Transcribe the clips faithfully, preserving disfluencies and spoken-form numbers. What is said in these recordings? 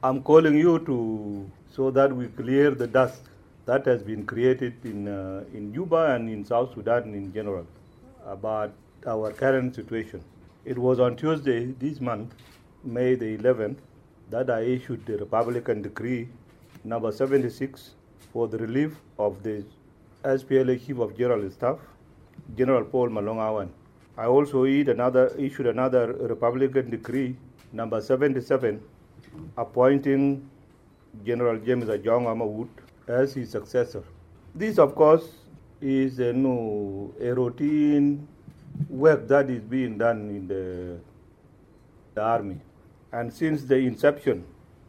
I'm calling you to so that we clear the dust that has been created in uh, in Juba and in South Sudan in general about our current situation. It was on Tuesday this month, May the eleventh, that I issued the Republican decree number seventy-six for the relief of the S P L A Chief of General Staff, General Paul Malong Awan. I also another, issued another Republican decree number seventy-seven appointing General James Ajong Amawut as his successor. This, of course, is a, no, a routine work that is being done in the, the army. And since the inception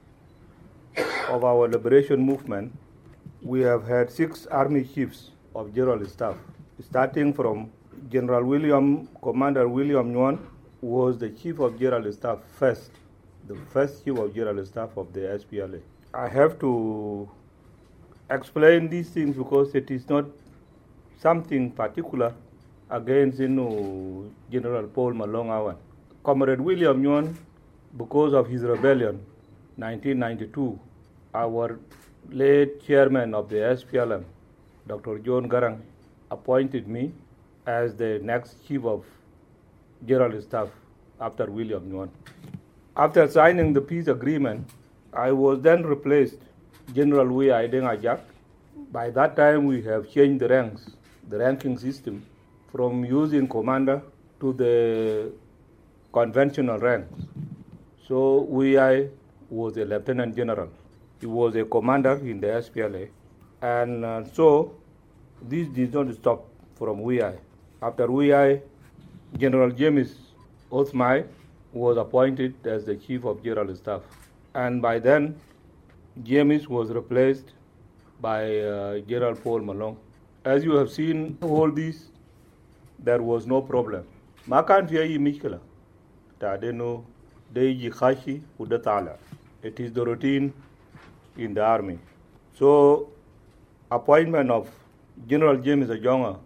of our liberation movement, we have had six army chiefs of general staff, starting from General William, Commander William Nguyen was the chief of general staff first, the first chief of general staff of the S P L A. I have to explain these things because it is not something particular against you know, General Paul Malong Awan. Comrade William Nguyen, because of his rebellion, nineteen ninety-two, our late chairman of the S P L M, Doctor John Garang, appointed me as the next chief of general staff after William Nguyen. After signing the peace agreement, I was then replaced General Wei Aideng Ajak. By that time, we have changed the ranks, the ranking system, from using commander to the conventional ranks. So Wei Ai was a lieutenant general. He was a commander in the S P L A. And uh, so this did not stop from Wei Ai. After Wei Ai, General James Othmai was appointed as the chief of general staff. And by then, James was replaced by uh, General Paul Malong. As you have seen all this, there was no problem. Makan fiya yi mishkila. Tadeno deji khashi udatala. It is the routine in the army. So, appointment of General James Ajonga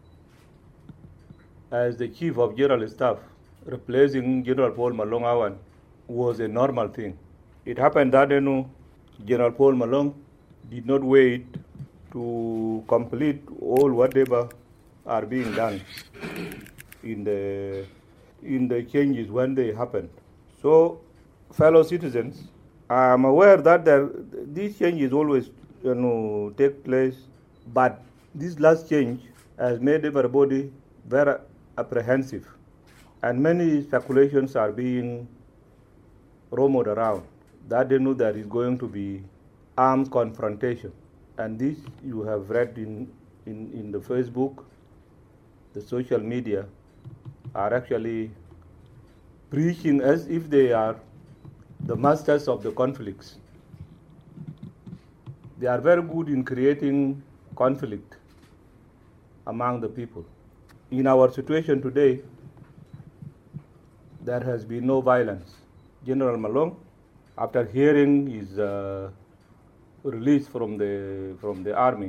as the chief of general staff, replacing General Paul Malong Awan, was a normal thing. It happened that you know, General Paul Malong did not wait to complete all whatever are being done in the in the changes when they happened. So, fellow citizens, I am aware that there, these changes always you know, take place, but this last change has made everybody very apprehensive, and many speculations are being rumored around that they know there is going to be armed confrontation. And this you have read in, in, in the Facebook, the social media are actually preaching as if they are the masters of the conflicts. They are very good in creating conflict among the people. In our situation today, there has been no violence. General Malong, after hearing his uh, release from the from the army,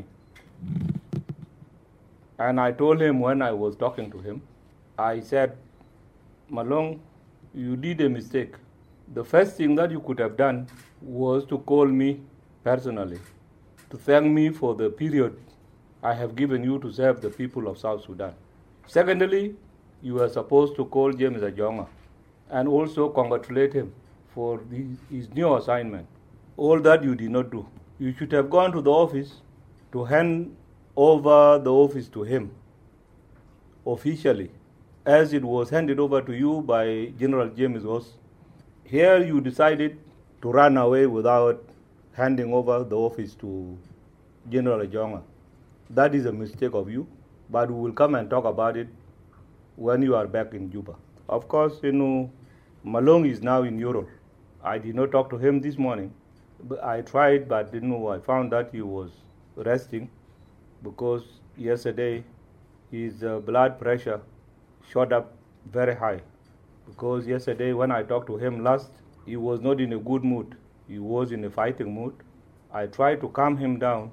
and I told him when I was talking to him, I said, Malong, you did a mistake. The first thing that you could have done was to call me personally, to thank me for the period I have given you to serve the people of South Sudan. Secondly, you were supposed to call James Ajonga and also congratulate him for the, his new assignment. All that you did not do. You should have gone to the office to hand over the office to him officially, as it was handed over to you by General James Ross. Here you decided to run away without handing over the office to General Ajonga. That is a mistake of you, but we will come and talk about it when you are back in Juba. Of course, you know, Malong is now in Europe. I did not talk to him this morning. But I tried, but you know, I found that he was resting because yesterday his uh, blood pressure shot up very high. Because yesterday when I talked to him last, he was not in a good mood. He was in a fighting mood. I tried to calm him down,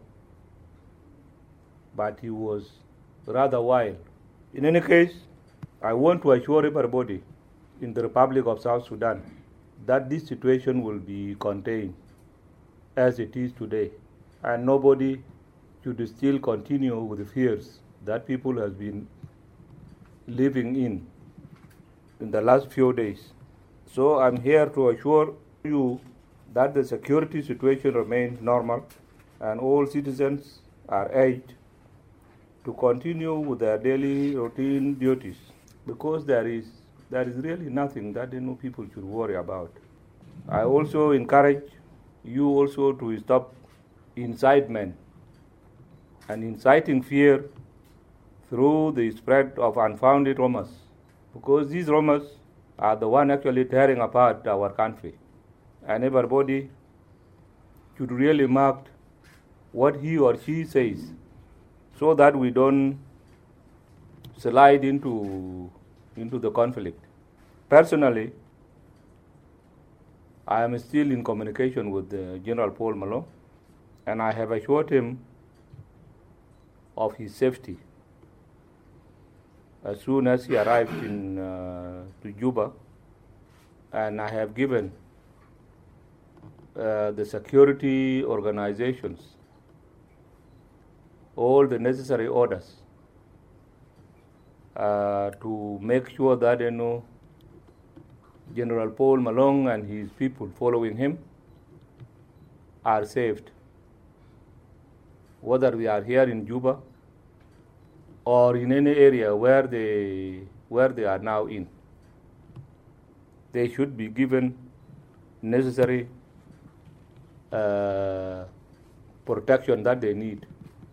but he was rather wild. In any case, I want to assure everybody in the Republic of South Sudan that this situation will be contained as it is today, and nobody should still continue with the fears that people have been living in in the last few days. So I'm here to assure you that the security situation remains normal and all citizens are urged to continue with their daily routine duties, because there is there is really nothing that you know, people should worry about. I also encourage you also to stop incitement and inciting fear through the spread of unfounded rumors, because these rumors are the one actually tearing apart our country, and everybody should really mark what he or she says so that we don't slide into, into the conflict. Personally, I am still in communication with uh, General Paul Malong, and I have assured him of his safety as soon as he arrived in uh, to Juba, and I have given uh, the security organizations all the necessary orders uh, to make sure that you know, General Paul Malong and his people following him are saved, whether we are here in Juba or in any area where they, where they are now in. They should be given necessary uh, protection that they need.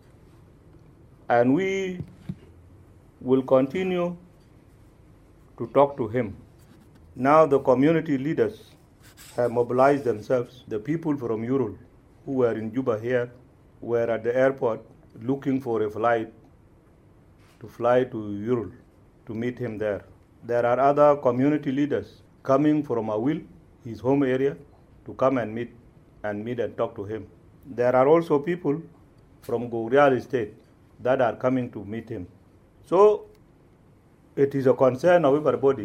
And we will continue to talk to him. Now the community leaders have mobilized themselves. The people from Ural who were in Juba here were at the airport looking for a flight to fly to Ural to meet him there. There are other community leaders coming from Awil, his home area, to come and meet and meet and talk to him. There are also people from Gogrial State that are coming to meet him. So it is a concern of everybody,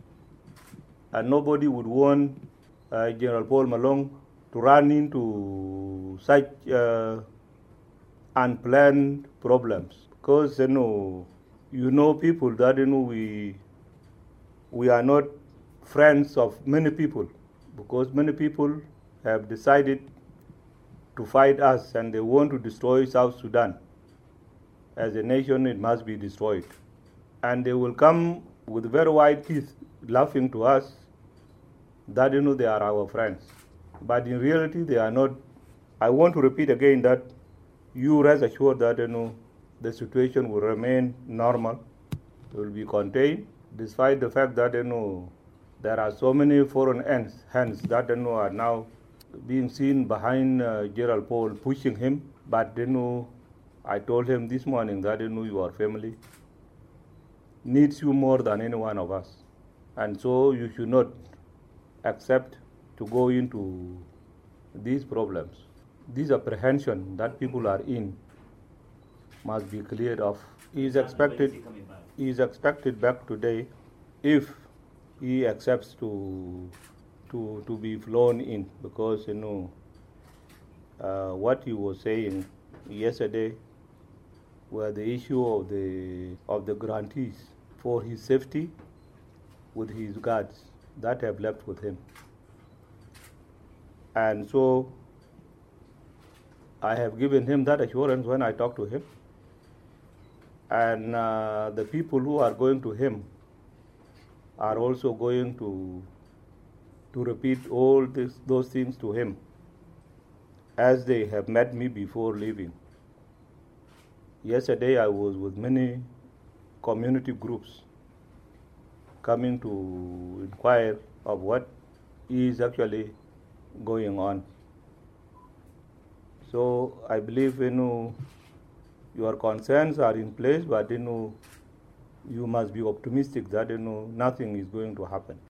and nobody would want uh, General Paul Malong to run into such uh, unplanned problems, because you know, you know people that you know we we are not friends of many people, because many people have decided to fight us and they want to destroy South Sudan. As a nation, it must be destroyed. And they will come with very wide teeth laughing to us that you know they are our friends. But in reality, they are not. I want to repeat again that you rest assured that you know the situation will remain normal, it will be contained, despite the fact that you know there are so many foreign hands, hands that you know are now being seen behind uh, General Paul, pushing him. But you know, I told him this morning that you know your family needs you more than any one of us, and so you should not accept to go into these problems. This apprehension that people are in must be cleared off. He is expected. He is expected back today, if he accepts to to to be flown in, because you know uh, what he was saying yesterday were the issue of the of the grantees for his safety with his guards that have left with him. And so I have given him that assurance when I talked to him. And uh, the people who are going to him are also going to to repeat all this, those things to him, as they have met me before leaving. Yesterday I was with many community groups coming to inquire of what is actually going on. So I believe you know your concerns are in place, but you know you must be optimistic that you know nothing is going to happen.